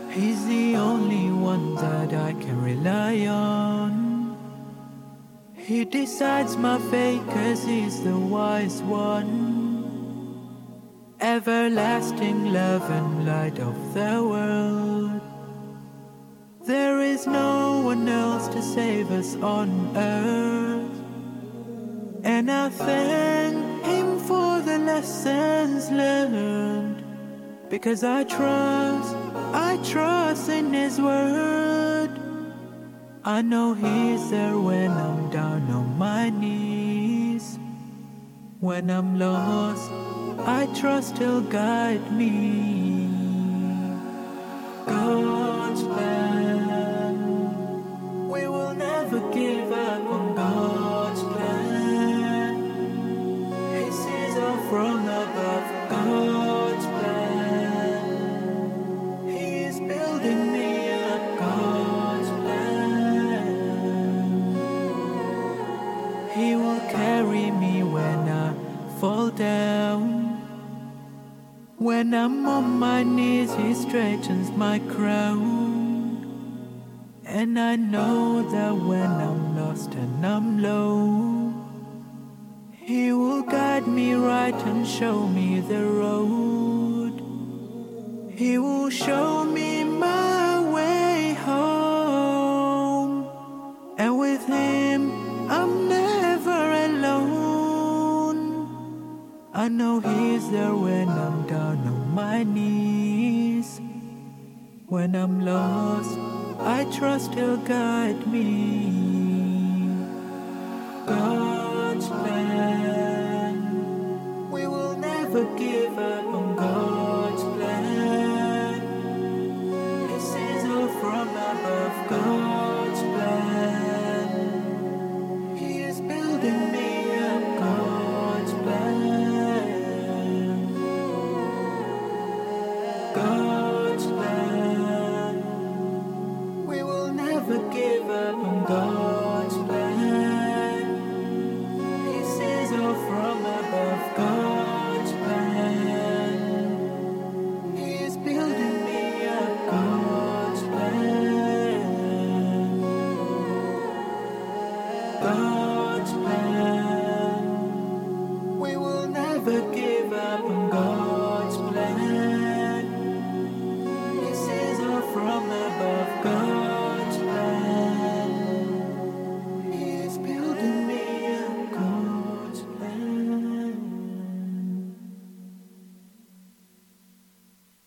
He's the only one that I can rely on. He decides my fate 'cause he's the wise one. Everlasting love and light of the world. There is no one else to save us on earth. And I thank him for the lessons learned, because I trust in his word. I know he's there when I'm down on my knees. When I'm lost, I trust he'll guide me. God's plan. We will never give up on God's plan. He sees all from above. God's plan. He is building me up. God's plan. He will carry me when I fall down. When I'm on my knees, he straightens my crown. And I know that when I'm lost and I'm low, he will guide me right and show me the road. He will show me my way home. And with him, I'm never alone. I know he's there when I'm down on my knees. When I'm lost, I trust he'll guide me. God's plan. We will never give up on God's plan. He sees all from above. God's plan. He is building me up. God's plan. God's plan. We will never give up on God's plan. He sees all from above. God's plan. He is building me up. God's plan. God's plan. We will never give